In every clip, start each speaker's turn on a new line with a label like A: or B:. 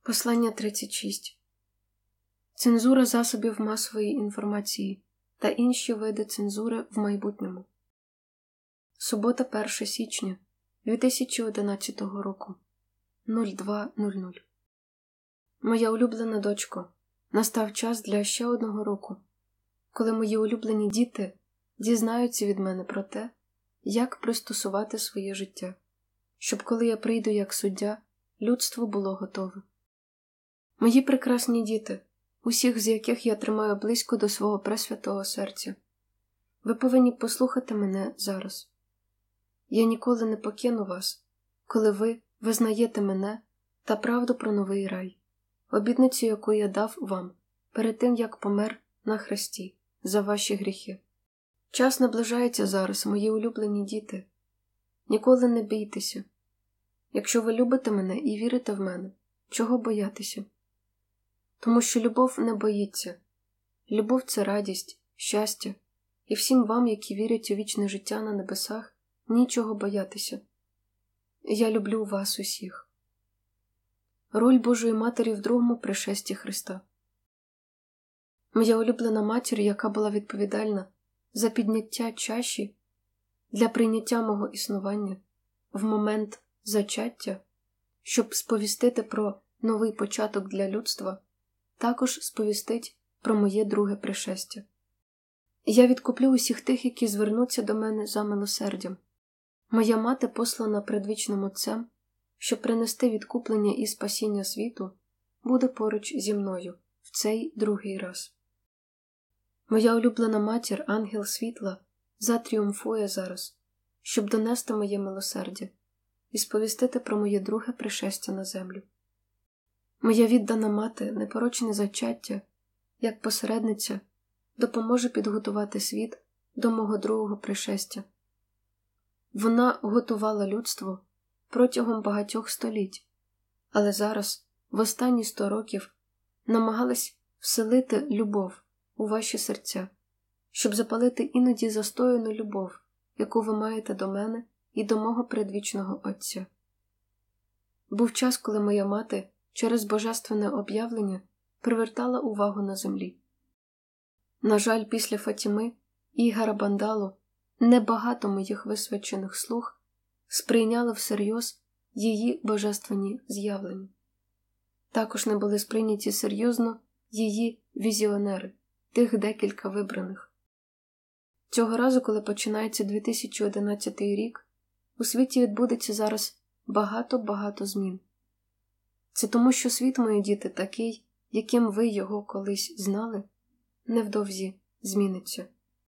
A: Послання 36. Цензура засобів масової інформації та інші види цензури в майбутньому. Субота, 1 січня 2011 року. 02:00. Моя улюблена дочко, настав час для ще одного року, коли мої улюблені діти дізнаються від мене про те, як пристосувати своє життя, щоб коли я прийду як суддя, людство було готове. Мої прекрасні діти, усіх з яких я тримаю близько до свого пресвятого серця, ви повинні послухати мене зараз. Я ніколи не покину вас, коли ви визнаєте мене та правду про новий рай, обітницю, яку я дав вам перед тим, як помер на хресті за ваші гріхи. Час наближається зараз, мої улюблені діти. Ніколи не бійтеся. Якщо ви любите мене і вірите в мене, чого боятися? Тому що любов не боїться. Любов – це радість, щастя. І всім вам, які вірять у вічне життя на небесах, нічого боятися. Я люблю вас усіх. Роль Божої Матері в другому пришесті Христа. Моя улюблена матір, яка була відповідальна за підняття чаші для прийняття мого існування в момент зачаття, щоб сповістити про новий початок для людства, також сповістить про моє друге пришестя. Я відкуплю усіх тих, які звернуться до мене за милосердям. Моя мати, послана предвічним Отцем, щоб принести відкуплення і спасіння світу, буде поруч зі мною в цей другий раз. Моя улюблена матір, ангел світла, затріумфує зараз, щоб донести моє милосердя і сповістити про моє друге пришестя на землю. Моя віддана мати, непорочне зачаття, як посередниця, допоможе підготувати світ до мого другого пришестя. Вона готувала людство протягом багатьох століть, але зараз, в останні 100 років, намагалась вселити любов у ваші серця, щоб запалити іноді застояну любов, яку ви маєте до мене і до мого предвічного Отця. Був час, коли моя мати через божественне об'явлення привертала увагу на землі. На жаль, після Фатіми і Гарабандалу небагато моїх висвячених слуг сприйняли всерйоз її божественні з'явлення. Також не були сприйняті серйозно її візіонери, тих декілька вибраних. Цього разу, коли починається 2011 рік, у світі відбудеться зараз багато змін. Це тому, що світ, мої діти, такий, яким ви його колись знали, невдовзі зміниться.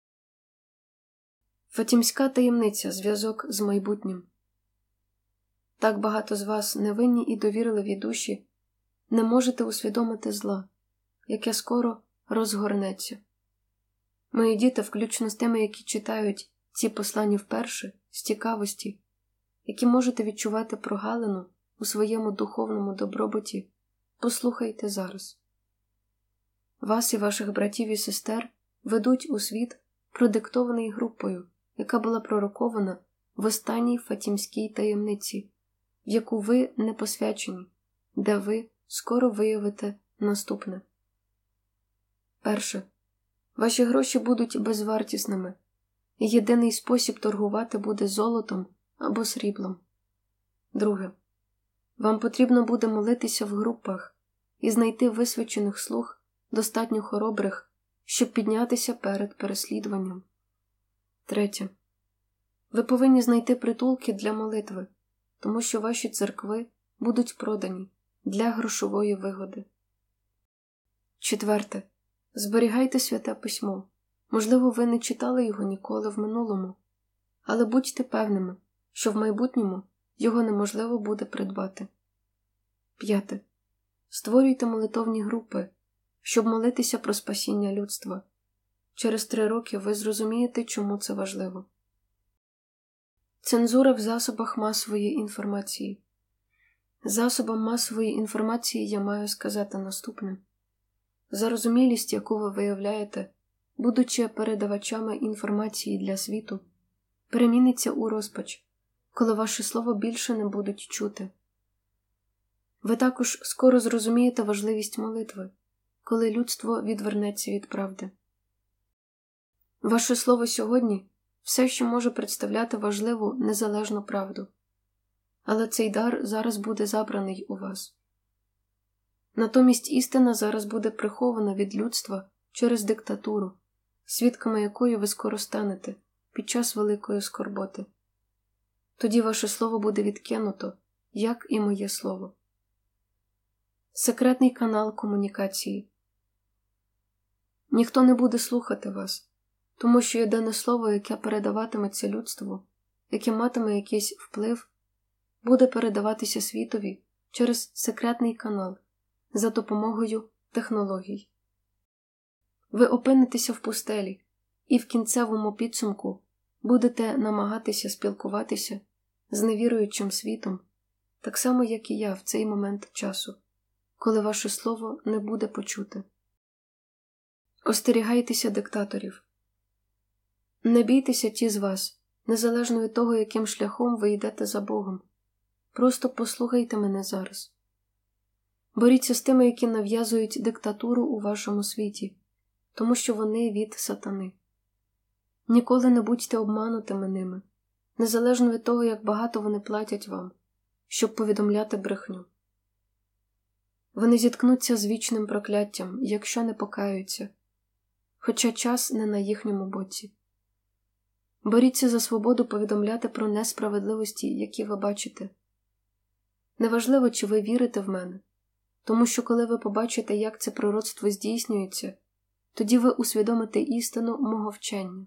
A: Фатімська таємниця – зв'язок з майбутнім. Так багато з вас, невинні і довірливі душі, не можете усвідомити зла, яке скоро розгорнеться. Мої діти, включно з тими, які читають ці послання вперше, з цікавості, які можете відчувати прогалину у своєму духовному добробуті, послухайте зараз. Вас і ваших братів і сестер ведуть у світ, продиктований групою, яка була пророкована в останній фатімській таємниці, в яку ви не посвячені, де ви скоро виявите наступне. Перше. Ваші гроші будуть безвартісними, і єдиний спосіб торгувати буде золотом або сріблом. Друге. Вам потрібно буде молитися в групах і знайти висвячених слуг, достатньо хоробрих, щоб піднятися перед переслідуванням. Третє. Ви повинні знайти притулки для молитви, тому що ваші церкви будуть продані для грошової вигоди. Четверте. Зберігайте Святе Письмо. Можливо, ви не читали його ніколи в минулому, але будьте певними, що в майбутньому його неможливо буде придбати. П'яте. Створюйте молитовні групи, щоб молитися про спасіння людства. Через 3 роки ви зрозумієте, чому це важливо. Цензура в засобах масової інформації. Засобам масової інформації я маю сказати наступне. Зарозумілість, яку ви виявляєте, будучи передавачами інформації для світу, переміниться у розпач, коли ваше слово більше не будуть чути. Ви також скоро зрозумієте важливість молитви, коли людство відвернеться від правди. Ваше слово сьогодні все ще може представляти важливу, незалежну правду. Але цей дар зараз буде забраний у вас. Натомість істина зараз буде прихована від людства через диктатуру, свідками якої ви скоро станете під час великої скорботи. Тоді ваше слово буде відкинуто, як і моє слово. Секретний канал комунікації. Ніхто не буде слухати вас, тому що єдине слово, яке передаватиметься людству, яке матиме якийсь вплив, буде передаватися світові через секретний канал за допомогою технологій. Ви опинитеся в пустелі і в кінцевому підсумку будете намагатися спілкуватися з невіруючим світом, так само, як і я в цей момент часу, коли ваше слово не буде почуте. Остерігайтеся диктаторів. Не бійтеся ті з вас, незалежно від того, яким шляхом ви йдете за Богом. Просто послухайте мене зараз. Боріться з тими, які нав'язують диктатуру у вашому світі, тому що вони від сатани. Ніколи не будьте обманутими ними, незалежно від того, як багато вони платять вам, щоб повідомляти брехню. Вони зіткнуться з вічним прокляттям, якщо не покаються, хоча час не на їхньому боці. Боріться за свободу повідомляти про несправедливості, які ви бачите. Неважливо, чи ви вірите в мене, тому що коли ви побачите, як це пророцтво здійснюється, тоді ви усвідомите істину мого вчення.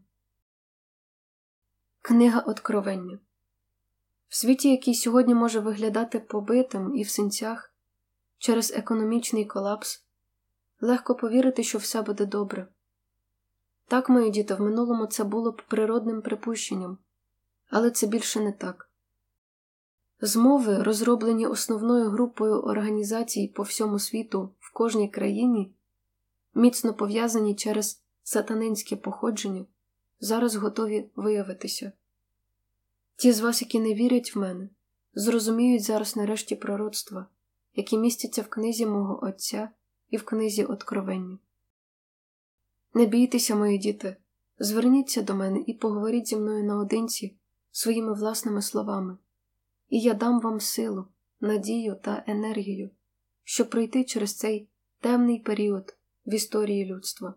A: Книга Откровення. В світі, який сьогодні може виглядати побитим і в синцях, через економічний колапс, легко повірити, що все буде добре. Так, мої діти, в минулому це було б природним припущенням, але це більше не так. Змови, розроблені основною групою організацій по всьому світу в кожній країні, міцно пов'язані через сатанинське походження, зараз готові виявитися. Ті з вас, які не вірять в мене, зрозуміють зараз нарешті пророцтва, які містяться в книзі мого Отця і в книзі Откровення. Не бійтеся, мої діти, зверніться до мене і поговоріть зі мною наодинці своїми власними словами, і я дам вам силу, надію та енергію, щоб пройти через цей темний період в історії людства.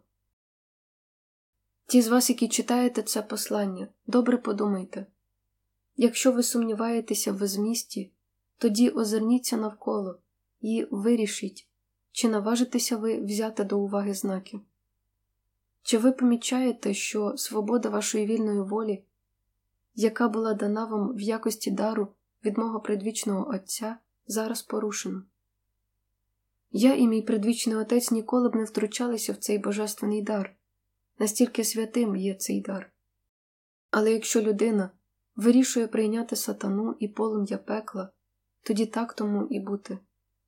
A: Ті з вас, які читаєте це послання, добре подумайте. Якщо ви сумніваєтеся в змісті, тоді озирніться навколо і вирішіть, чи наважитеся ви взяти до уваги знаки. Чи ви помічаєте, що свобода вашої вільної волі, яка була дана вам в якості дару від мого предвічного Отця, зараз порушена? Я і мій предвічний Отець ніколи б не втручалися в цей божественний дар. Настільки святим є цей дар. Але якщо людина вирішує прийняти сатану і полум'я пекла, тоді так тому і бути.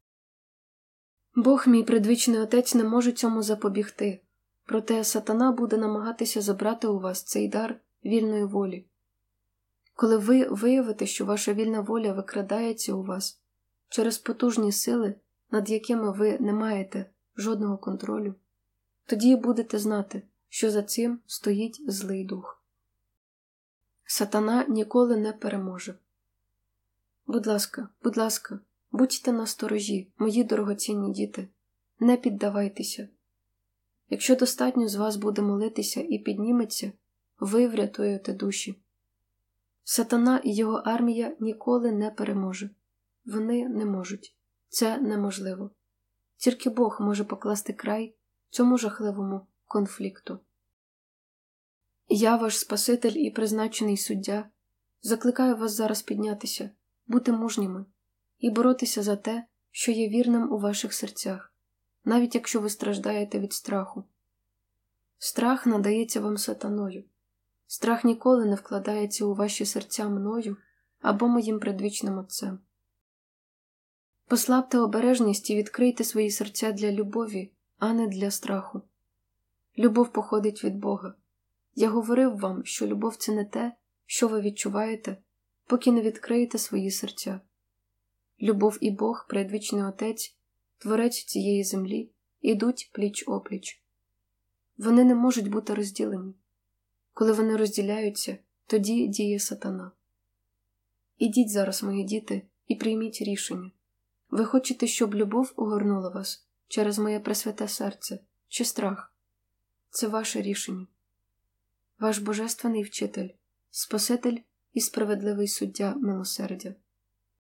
A: Бог, мій предвічний Отець, не може цьому запобігти, проте сатана буде намагатися забрати у вас цей дар вільної волі. Коли ви виявите, що ваша вільна воля викрадається у вас через потужні сили, над якими ви не маєте жодного контролю, тоді будете знати, що за цим стоїть злий дух. Сатана ніколи не переможе. Будь ласка, будьте насторожі, мої дорогоцінні діти, не піддавайтеся. Якщо достатньо з вас буде молитися і підніметься, ви врятуєте душі. Сатана і його армія ніколи не переможе. Вони не можуть. Це неможливо. Тільки Бог може покласти край цьому жахливому конфлікту. Я, ваш Спаситель і призначений суддя, закликаю вас зараз піднятися, бути мужніми і боротися за те, що є вірним у ваших серцях, навіть якщо ви страждаєте від страху. Страх надається вам сатаною. Страх ніколи не вкладається у ваші серця мною або моїм предвічним Отцем. Послабте обережність і відкрийте свої серця для любові, а не для страху. Любов походить від Бога. Я говорив вам, що любов – це не те, що ви відчуваєте, поки не відкриєте свої серця. Любов і Бог, предвічний Отець, Творець цієї землі, ідуть пліч-опліч. Вони не можуть бути розділені. Коли вони розділяються, тоді діє сатана. Ідіть зараз, мої діти, і прийміть рішення. Ви хочете, щоб любов огорнула вас через моє пресвяте серце чи страх? Це ваше рішення. Ваш божественний вчитель, Спаситель і справедливий суддя милосердя.